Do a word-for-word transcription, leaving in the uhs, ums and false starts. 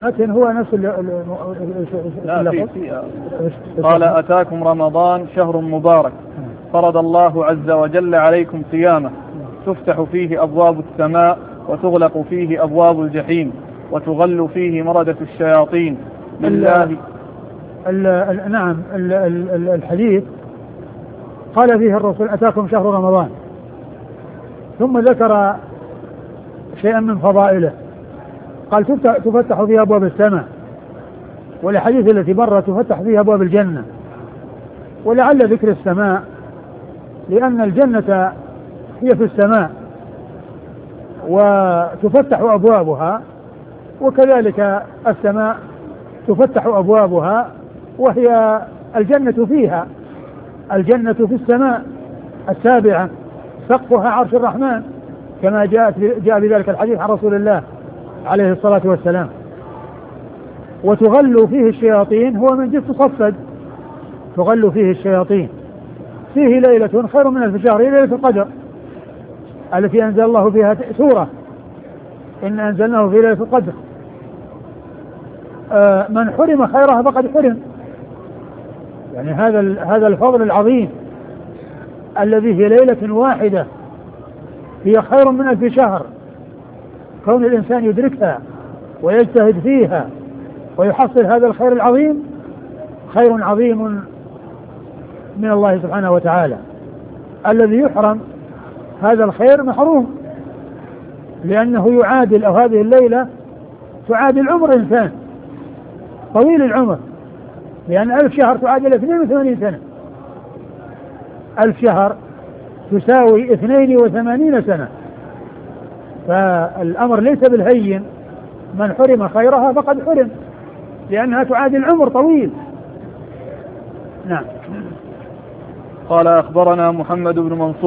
لكن هو نفس اللفظ. قال أتاكم رمضان شهر مبارك فرض الله عز وجل عليكم صيامه تفتح فيه أبواب السماء وتغلق فيه أبواب الجحيم وتغل فيه مردة الشياطين لله. ال ال ال نعم ال ال الحديث قال فيه الرسول أتاكم شهر رمضان، ثم ذكر شيئا من فضائله، قال تفتح فيها أبواب السماء، والحديث التي مرت تفتح فيها أبواب الجنة. ولعل ذكر السماء لأن الجنة هي في السماء وتفتح أبوابها، وكذلك السماء تفتح أبوابها وهي الجنة فيها. الجنة في السماء السابعة سقفها عرش الرحمن كما جاءت جاء بذلك الحديث عن رسول الله عليه الصلاة والسلام. وتغل فيه الشياطين هو من جنس صفد، تغل فيه الشياطين. فيه ليلة خير من ألف شهر، ليلة القدر التي أنزل الله فيها سورة إن أنزلناه في ليلة القدر. آه من حرم خيرها فقد حرم، يعني هذا هذا الفضل العظيم الذي في ليلة واحدة هي خير من ألف شهر. كون الإنسان يدركها ويجتهد فيها ويحصل هذا الخير العظيم خير عظيم من الله سبحانه وتعالى. الذي يحرم هذا الخير محروم، لأنه يعادل، أو هذه الليلة تعادل عمر إنسان طويل العمر، لأن ألف شهر تعادل اثنين وثمانين سنة. ألف شهر تساوي اثنين وثمانين سنة، فالأمر ليس بالهين. من حرم خيرها فقد حرم، لأنها تعادل عمر طويل. نعم. قال أخبرنا محمد بن منصور